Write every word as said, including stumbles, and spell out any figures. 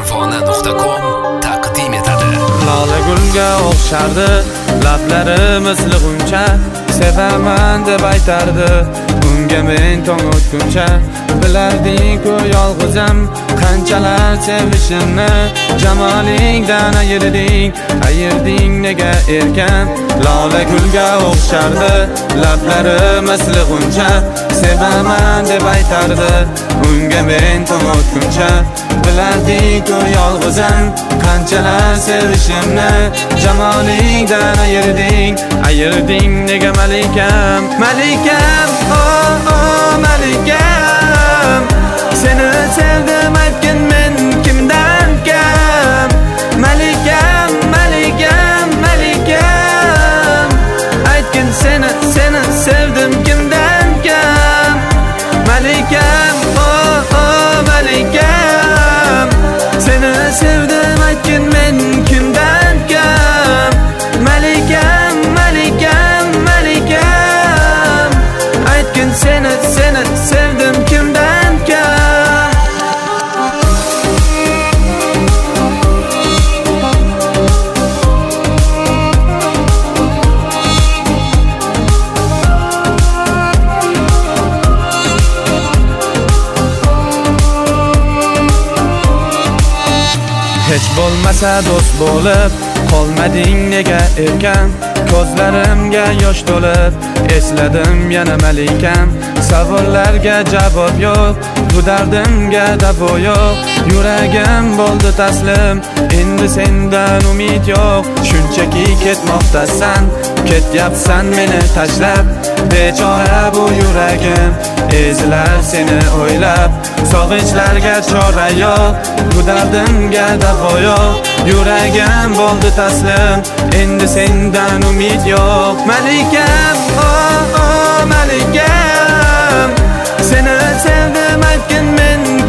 Farg'ona nuqta com taqdim etadi. Lola gulga o'xshardi, lablari misli g'uncha, sevaman deb aytardi. Unga men tong o'tguncha bilarding-ku yolg'izim, qanchalar sevishimni. Jamolingdan ayirding, ayirding nega erkan? Lola gulga o'xshardi, lablari misli g'uncha, sevaman deb aytardi. Unga men tong o'tguncha bilarding-ku yolg'izim, qanchalar sevishimni. Jamolingdan ayirding, ayirding nega malikam? Malikam, oh oh malikam, seni sevdim aytgin men kimdan kam? Malikam, malikam, malikam, aytgin seni, seni sevdim kimdan kam? Malikam, oh oh malikam, seni sevdim aytgin men kimdan kam? Malikam, malikam, malikam, aytgin seni, seni sevdim kimdan kam? Hech bo'lmasa do'st bo'lib qolmading nega erkan? Ko'zlarimga yosh to'lib esladim yana malikam. Savollarga javob yo'q, bu dardimga davo yo'q. Yuragim bo'ldi taslim, endi sendan umid yo'q. Shunchaki ketmoqdasan, ketyapsan meni tashlab. Bechora bu yuragim ezilar seni o'ylab. Sog'inchlarga chora yo'q, bu dardimga davo yo'q. Yuragim bo'ldi taslim, endi sendan umid yo'q. Malikam, oh oh malikam, seni sevdim aytgin men